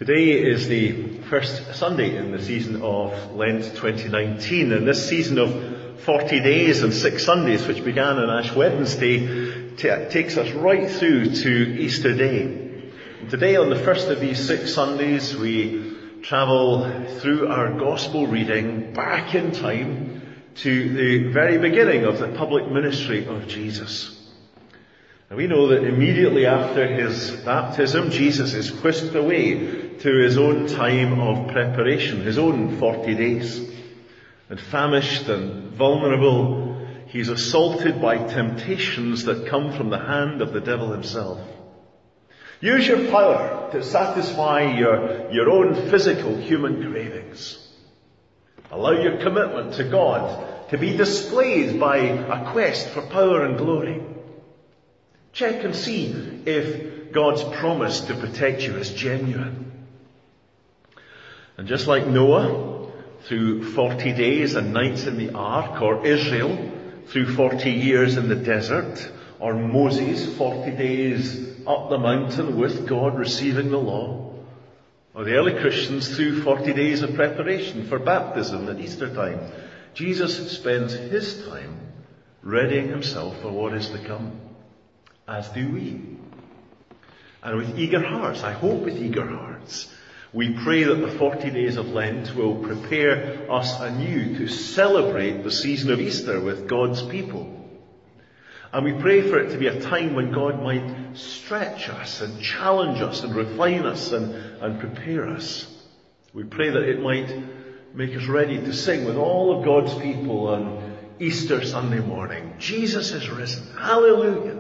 Today is the first Sunday in the season of Lent 2019, and this season of 40 days and 6 Sundays, which began on Ash Wednesday, takes us right through to Easter Day. And today, on the first of these 6 Sundays, we travel through our Gospel reading back in time to the very beginning of the public ministry of Jesus. And we know that immediately after his baptism, Jesus is whisked away to his own time of preparation, his own 40 days. And famished and vulnerable, he's assaulted by temptations that come from the hand of the devil himself. Use your power to satisfy your own physical human cravings. Allow your commitment to God to be displayed by a quest for power and glory. Check and see if God's promise to protect you is genuine. And just like Noah, through 40 days and nights in the ark, or Israel, through 40 years in the desert, or Moses, 40 days up the mountain with God receiving the law, or the early Christians through 40 days of preparation for baptism at Easter time, Jesus spends his time readying himself for what is to come. As do we. And with eager hearts, I hope with eager hearts, we pray that the 40 days of Lent will prepare us anew to celebrate the season of Easter with God's people. And we pray for it to be a time when God might stretch us and challenge us and refine us and prepare us. We pray that it might make us ready to sing with all of God's people on Easter Sunday morning. Jesus is risen. Hallelujah.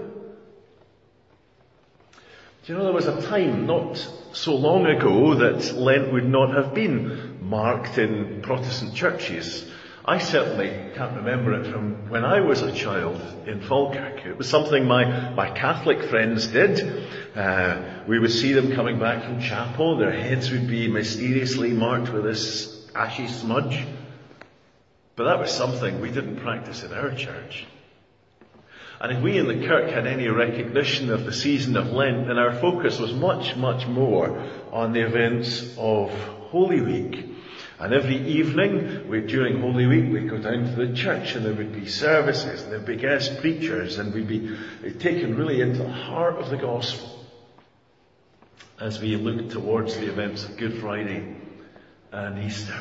Do you know, there was a time not so long ago that Lent would not have been marked in Protestant churches. I certainly can't remember it from when I was a child in Falkirk. It was something my Catholic friends did. We would see them coming back from chapel. Their heads would be mysteriously marked with this ashy smudge. But that was something we didn't practice in our church. And if we in the Kirk had any recognition of the season of Lent, then our focus was much, much more on the events of Holy Week. And every evening, during Holy Week, we'd go down to the church and there would be services and there'd be guest preachers and we'd be taken really into the heart of the gospel as we look towards the events of Good Friday and Easter.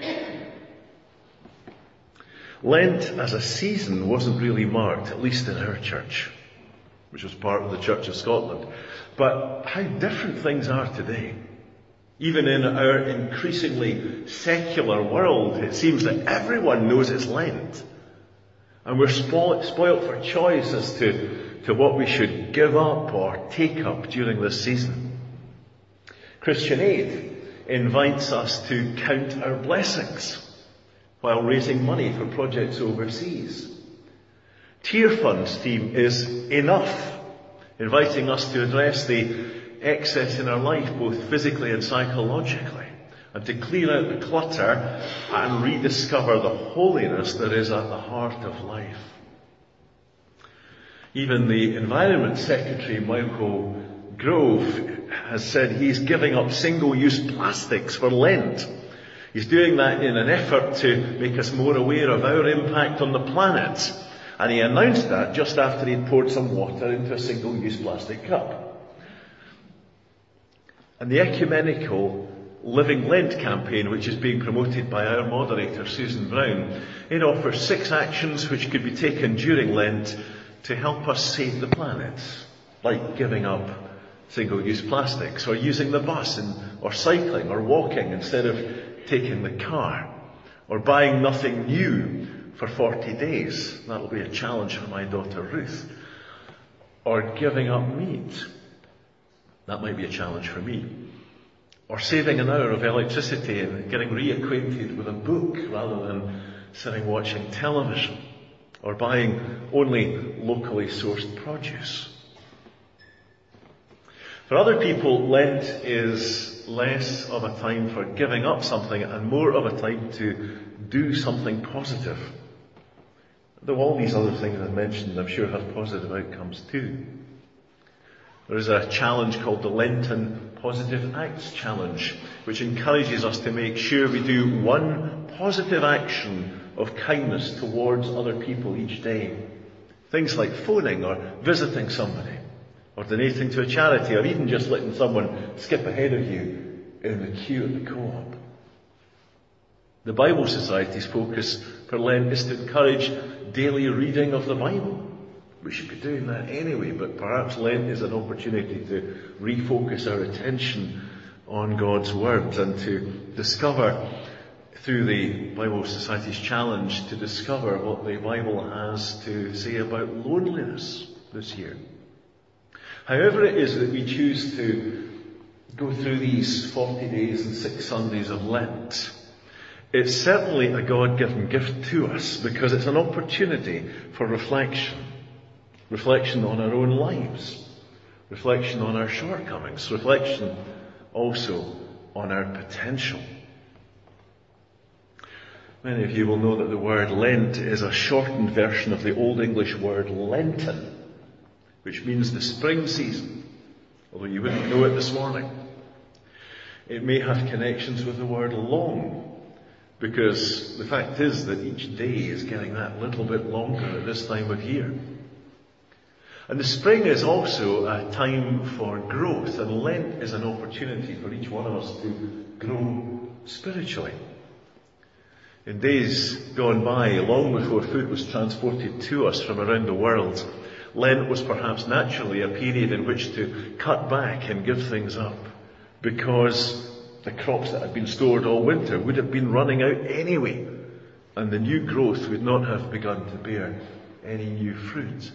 Lent as a season wasn't really marked, at least in our church, which was part of the Church of Scotland. But how different things are today. Even in our increasingly secular world, it seems that everyone knows it's Lent. And we're spoilt for choice as to what we should give up or take up during this season. Christian Aid invites us to count our blessings while raising money for projects overseas. Tear Fund's theme is Enough, inviting us to address the excess in our life, both physically and psychologically, and to clear out the clutter and rediscover the holiness that is at the heart of life. Even the Environment Secretary, Michael Gove, has said he's giving up single-use plastics for Lent. He's doing that in an effort to make us more aware of our impact on the planet. And he announced that just after he'd poured some water into a single-use plastic cup. And the ecumenical Living Lent campaign, which is being promoted by our moderator, Susan Brown, it offers 6 actions which could be taken during Lent to help us save the planet, like giving up single-use plastics, or using the bus, or cycling, or walking instead of taking the car, or buying nothing new for 40 days. That'll be a challenge for my daughter Ruth. Or giving up meat. That might be a challenge for me. Or saving an hour of electricity and getting reacquainted with a book rather than sitting watching television. Or buying only locally sourced produce. For other people, Lent is less of a time for giving up something and more of a time to do something positive. Though all these other things I've mentioned, I'm sure, have positive outcomes too. There is a challenge called the Lenten Positive Acts Challenge, which encourages us to make sure we do one positive action of kindness towards other people each day. Things like phoning or visiting somebody, or donating to a charity, or even just letting someone skip ahead of you in the queue at the co-op. The Bible Society's focus for Lent is to encourage daily reading of the Bible. We should be doing that anyway, but perhaps Lent is an opportunity to refocus our attention on God's Word and to discover, through the Bible Society's challenge, to discover what the Bible has to say about loneliness this year. However it is that we choose to go through these 40 days and 6 Sundays of Lent, it's certainly a God-given gift to us because it's an opportunity for reflection. Reflection on our own lives. Reflection on our shortcomings. Reflection also on our potential. Many of you will know that the word Lent is a shortened version of the Old English word Lenten, which means the spring season, although you wouldn't know it this morning. It may have connections with the word long, because the fact is that each day is getting that little bit longer at this time of year. And the spring is also a time for growth, and Lent is an opportunity for each one of us to grow spiritually. In days gone by, long before food was transported to us from around the world, Lent was perhaps naturally a period in which to cut back and give things up, because the crops that had been stored all winter would have been running out anyway, and the new growth would not have begun to bear any new fruit.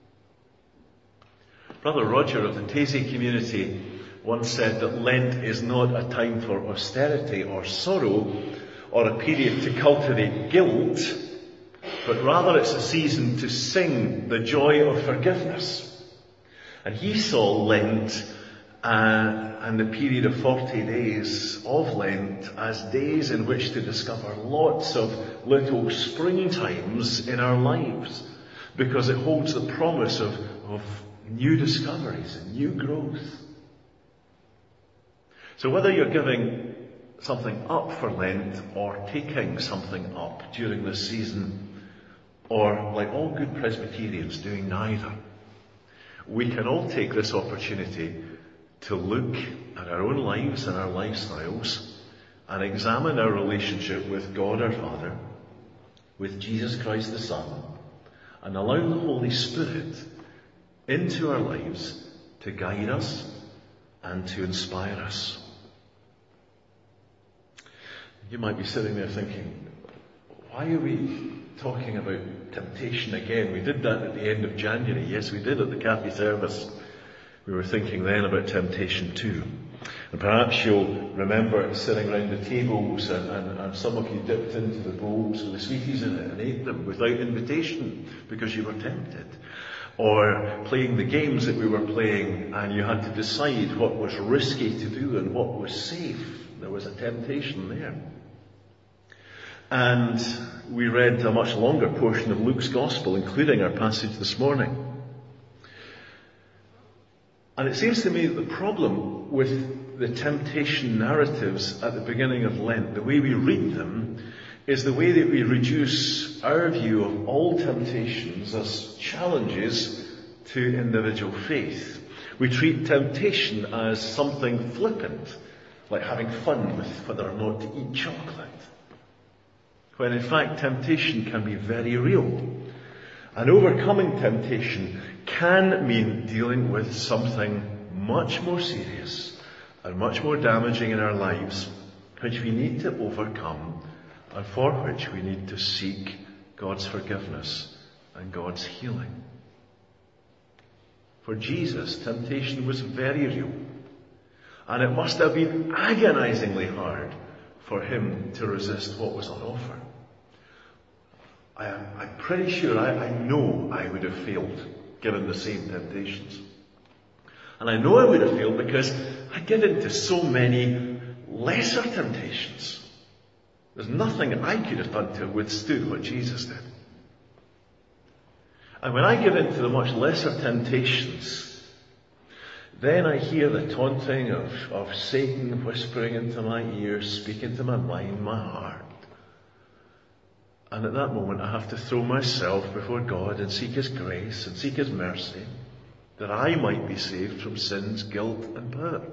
Brother Roger of the Taizé community once said that Lent is not a time for austerity or sorrow or a period to cultivate guilt, but rather it's a season to sing the joy of forgiveness. And he saw Lent and the period of 40 days of Lent as days in which to discover lots of little springtimes in our lives, because it holds the promise of new discoveries and new growth. So whether you're giving something up for Lent or taking something up during this season, or like all good Presbyterians doing neither, we can all take this opportunity to look at our own lives and our lifestyles and examine our relationship with God our Father, with Jesus Christ the Son, and allow the Holy Spirit into our lives to guide us and to inspire us. You might be sitting there thinking, why are we talking about temptation again? We did that at the end of January. Yes, we did at the Cafe service. We were thinking then about temptation too. And perhaps you'll remember sitting around the tables and some of you dipped into the bowls with the sweeties in it and ate them without invitation because you were tempted. Or playing the games that we were playing and you had to decide what was risky to do and what was safe. There was a temptation there. And we read a much longer portion of Luke's Gospel, including our passage this morning. And it seems to me that the problem with the temptation narratives at the beginning of Lent, the way we read them, is the way that we reduce our view of all temptations as challenges to individual faith. We treat temptation as something flippant, like having fun with whether or not to eat chocolate. When in fact temptation can be very real. And overcoming temptation can mean dealing with something much more serious and much more damaging in our lives, which we need to overcome and for which we need to seek God's forgiveness and God's healing. For Jesus, temptation was very real, and it must have been agonizingly hard for him to resist what was on offer. I'm pretty sure, I know I would have failed given the same temptations. And I know I would have failed because I get into so many lesser temptations. There's nothing I could have done to have withstood what Jesus did. And when I give in to the much lesser temptations, then I hear the taunting of Satan whispering into my ears, speaking to my mind, my heart. And at that moment I have to throw myself before God and seek His grace and seek His mercy, that I might be saved from sin's guilt and power.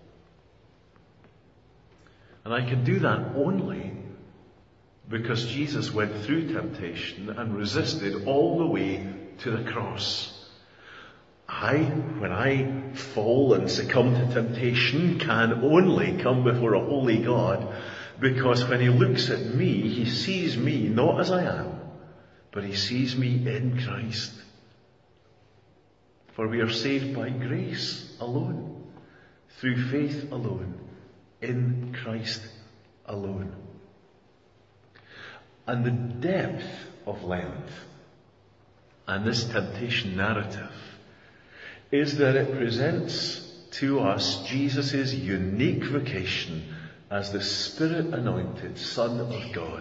And I can do that only because Jesus went through temptation and resisted all the way to the cross. When I fall and succumb to temptation, can only come before a holy God, because when He looks at me, He sees me not as I am, but He sees me in Christ. For we are saved by grace alone, through faith alone, in Christ alone. And the depth of Lent and this temptation narrative is that it presents to us Jesus' unique vocation as the Spirit-anointed Son of God.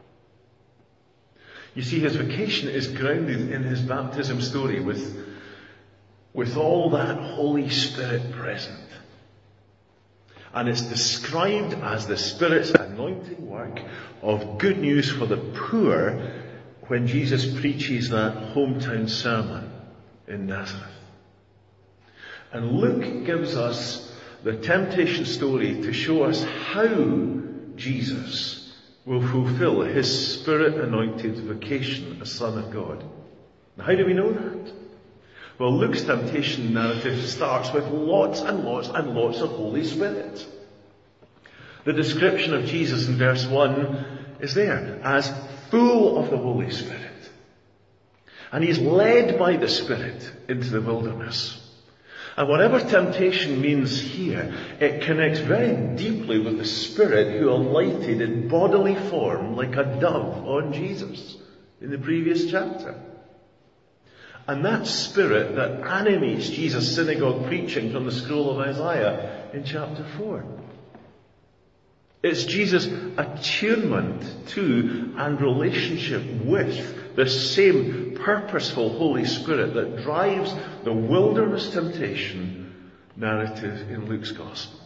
You see, His vocation is grounded in His baptism story with all that Holy Spirit present. And it's described as the Spirit's anointing work of good news for the poor when Jesus preaches that hometown sermon in Nazareth. And Luke gives us the temptation story to show us how Jesus will fulfill His Spirit-anointed vocation as Son of God. Now, how do we know that? Well, Luke's temptation narrative starts with lots and lots and lots of Holy Spirit. The description of Jesus in verse 1 is there as full of the Holy Spirit. And He's led by the Spirit into the wilderness. And whatever temptation means here, it connects very deeply with the Spirit who alighted in bodily form like a dove on Jesus in the previous chapter. And that Spirit that animates Jesus' synagogue preaching from the scroll of Isaiah in chapter 4. It's Jesus' attunement to and relationship with the same purposeful Holy Spirit that drives the wilderness temptation narrative in Luke's Gospel.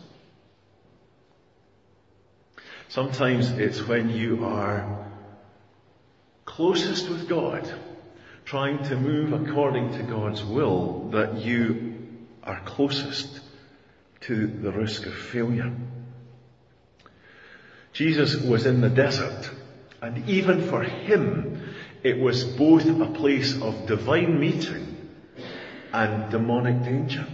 Sometimes it's when you are closest with God, trying to move according to God's will, that you are closest to the risk of failure. Jesus was in the desert, and even for Him, it was both a place of divine meeting and demonic danger.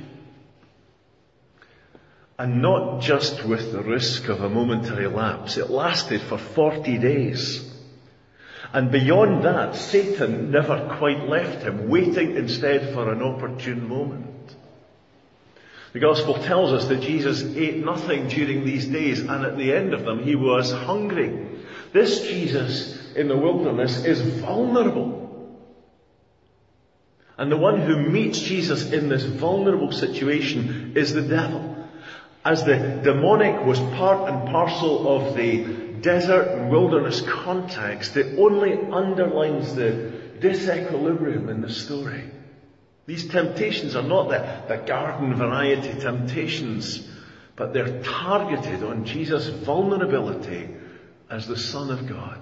And not just with the risk of a momentary lapse. It lasted for 40 days. And beyond that, Satan never quite left him, waiting instead for an opportune moment. The Gospel tells us that Jesus ate nothing during these days, and at the end of them he was hungry. This Jesus in the wilderness is vulnerable. And the one who meets Jesus in this vulnerable situation is the devil. As the demonic was part and parcel of the desert and wilderness context, it only underlines the disequilibrium in the story. These temptations are not the garden variety temptations, but they're targeted on Jesus' vulnerability as the Son of God.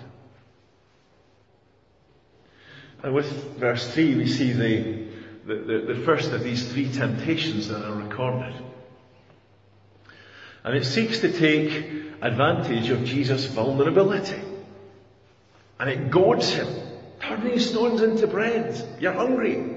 And with verse 3 we see the first of these three temptations that are recorded. And it seeks to take advantage of Jesus' vulnerability. And it goads him. Turn these stones into bread. You're hungry.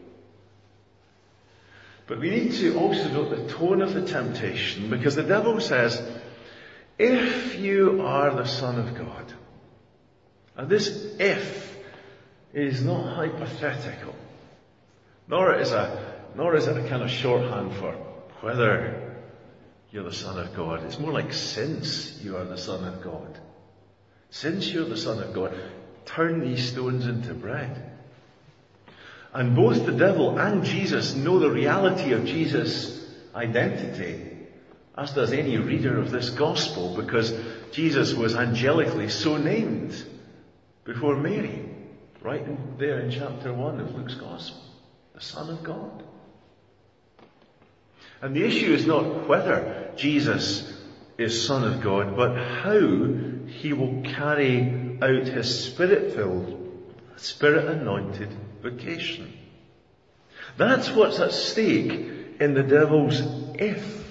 But we need to also note the tone of the temptation, because the devil says, if you are the Son of God. And this if is not hypothetical, nor is it a kind of shorthand for whether you're the Son of God. It's more like since you are the Son of God. Since you're the Son of God, turn these stones into bread. And both the devil and Jesus know the reality of Jesus' identity, as does any reader of this gospel, because Jesus was angelically so named before Mary, right there in chapter 1 of Luke's Gospel, the Son of God. And the issue is not whether Jesus is Son of God, but how he will carry out his Spirit-filled, Spirit-anointed vocation. That's what's at stake in the devil's if.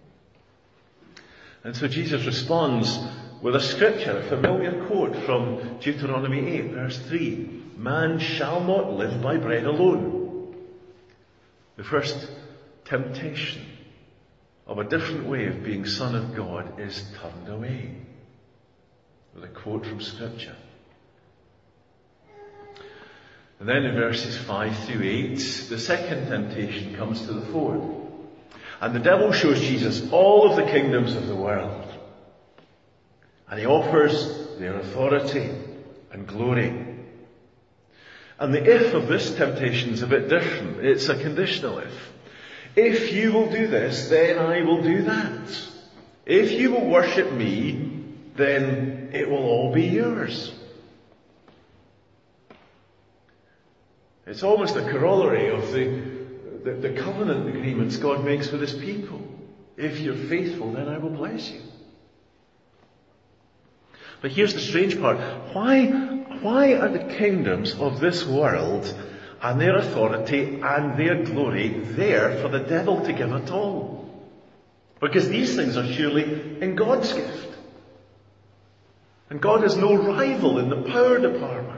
And so Jesus responds with a scripture, a familiar quote from Deuteronomy 8, verse 3. Man shall not live by bread alone. The first temptation of a different way of being Son of God is turned away with a quote from Scripture. And then in verses 5 through 8, the second temptation comes to the fore. And the devil shows Jesus all of the kingdoms of the world. And he offers their authority and glory. And the if of this temptation is a bit different. It's a conditional if. If you will do this, then I will do that. If you will worship me, then it will all be yours. It's almost a corollary of the covenant agreements God makes with his people. If you're faithful, then I will bless you. But here's the strange part. Why are the kingdoms of this world and their authority and their glory there for the devil to give at all? Because these things are surely in God's gift. And God has no rival in the power department.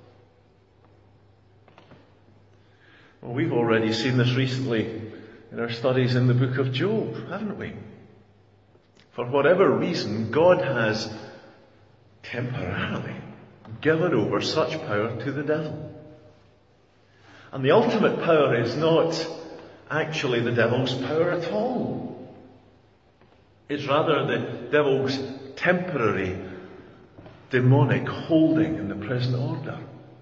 Well, we've already seen this recently in our studies in the book of Job, haven't we? For whatever reason, God has temporarily given over such power to the devil. And the ultimate power is not actually the devil's power at all. It's rather the devil's temporary demonic holding in the present order.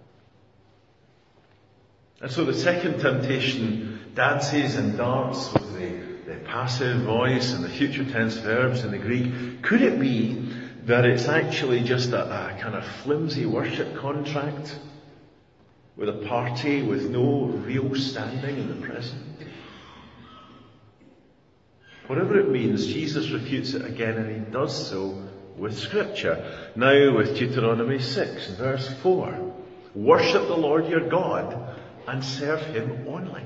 And so the second temptation dances and darts with the passive voice and the future tense verbs in the Greek. Could it be that it's actually just a kind of flimsy worship contract with a party with no real standing in the present? Whatever it means, Jesus refutes it again, and he does so with Scripture. Now with Deuteronomy 6, verse 4. Worship the Lord your God and serve him only.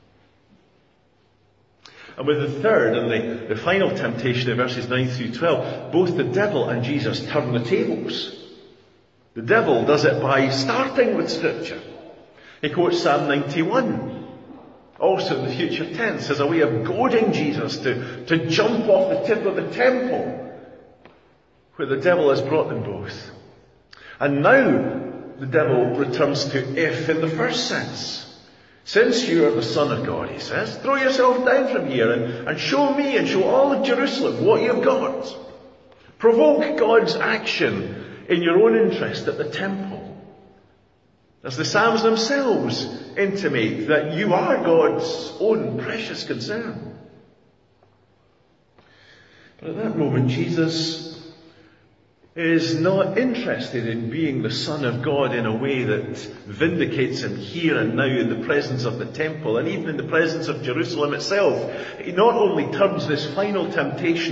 And with the third and the final temptation in verses 9 through 12, both the devil and Jesus turn the tables. The devil does it by starting with Scripture. He quotes Psalm 91, also in the future tense, as a way of goading Jesus to jump off the tip of the temple, where the devil has brought them both. And now the devil returns to if in the first sense. Since you are the Son of God, he says, throw yourself down from here and show me and show all of Jerusalem what you've got. Provoke God's action in your own interest at the temple. As the Psalms themselves intimate that you are God's own precious concern. But at that moment, Jesus is not interested in being the Son of God in a way that vindicates him here and now in the presence of the temple and even in the presence of Jerusalem itself. He not only turns this final temptation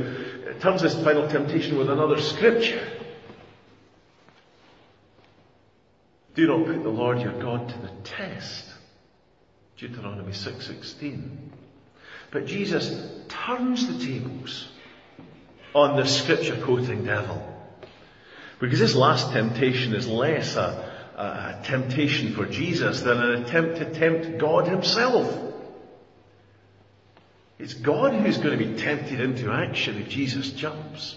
with another scripture. Do not put the Lord your God to the test. Deuteronomy 6:16. But Jesus turns the tables on the scripture-quoting devil. Because this last temptation is less a temptation for Jesus than an attempt to tempt God himself. It's God who's going to be tempted into action if Jesus jumps.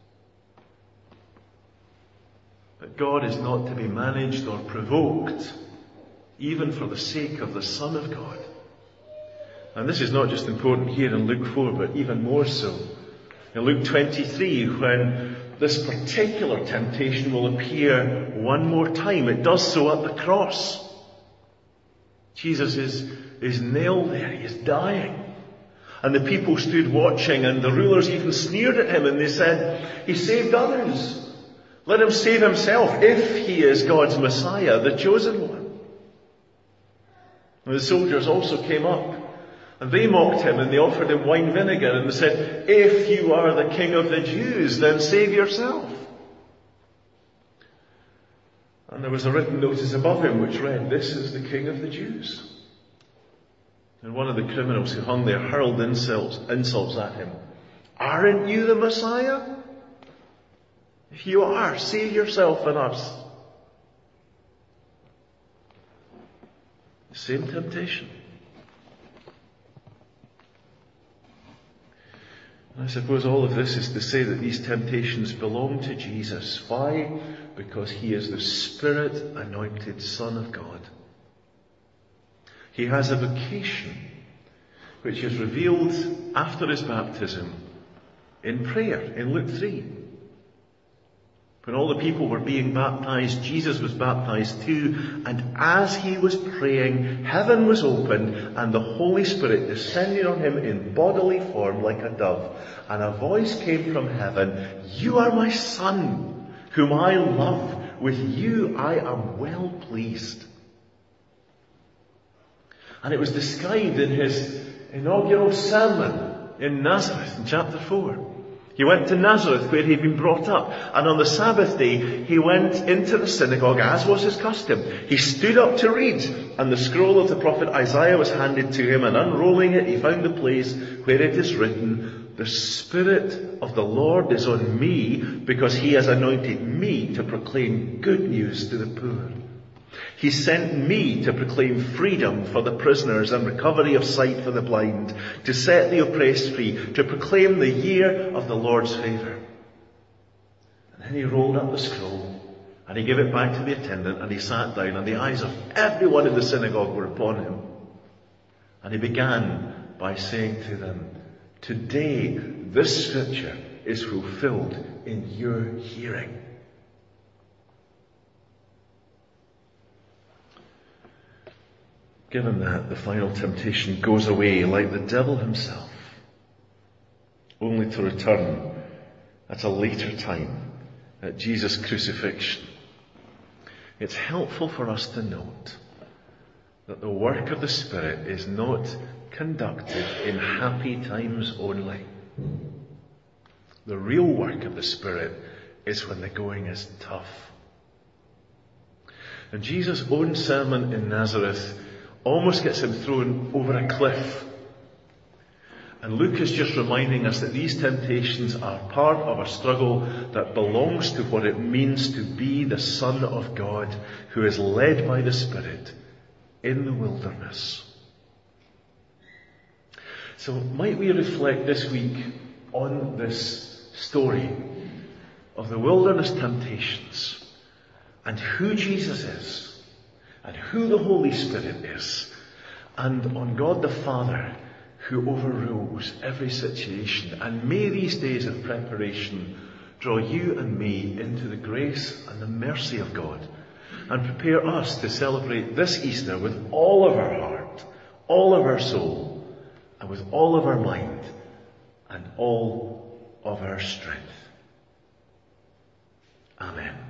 But God is not to be managed or provoked, even for the sake of the Son of God. And this is not just important here in Luke 4, but even more so in Luke 23, when this particular temptation will appear one more time. It does so at the cross. Jesus is nailed there. He is dying. And the people stood watching, and the rulers even sneered at him, and they said, he saved others. Let him save himself if he is God's Messiah, the chosen one. And the soldiers also came up And they mocked him and they offered him wine vinegar and they said, "If you are the King of the Jews, then save yourself." And there was a written notice above him which read, "This is the King of the Jews." And one of the criminals who hung there hurled insults at him. "Aren't you the Messiah? If you are, save yourself and us." The same temptation. And I suppose all of this is to say that these temptations belong to Jesus. Why? Because he is the Spirit-anointed Son of God. He has a vocation which is revealed after his baptism in prayer in Luke 3. When all the people were being baptized, Jesus was baptized too, and as he was praying, heaven was opened, and the Holy Spirit descended on him in bodily form like a dove. And a voice came from heaven, "You are my Son, whom I love. With you I am well pleased." And it was described in his inaugural sermon in Nazareth in chapter 4. He went to Nazareth where he'd been brought up, and on the Sabbath day he went into the synagogue as was his custom. He stood up to read, and the scroll of the prophet Isaiah was handed to him, and unrolling it he found the place where it is written, "The Spirit of the Lord is on me, because he has anointed me to proclaim good news to the poor. He sent me to proclaim freedom for the prisoners and recovery of sight for the blind, to set the oppressed free, to proclaim the year of the Lord's favour." And then he rolled up the scroll and he gave it back to the attendant and he sat down, and the eyes of everyone in the synagogue were upon him. And he began by saying to them, "Today this scripture is fulfilled in your hearing." Given that, the final temptation goes away like the devil himself, only to return at a later time, at Jesus' crucifixion. It's helpful for us to note that the work of the Spirit is not conducted in happy times only. The real work of the Spirit is when the going is tough. And Jesus' own sermon in Nazareth almost gets him thrown over a cliff. And Luke is just reminding us that these temptations are part of a struggle that belongs to what it means to be the Son of God who is led by the Spirit in the wilderness. So might we reflect this week on this story of the wilderness temptations and who Jesus is, and who the Holy Spirit is, and on God the Father who overrules every situation. And may these days of preparation draw you and me into the grace and the mercy of God, and prepare us to celebrate this Easter with all of our heart, all of our soul, and with all of our mind, and all of our strength. Amen.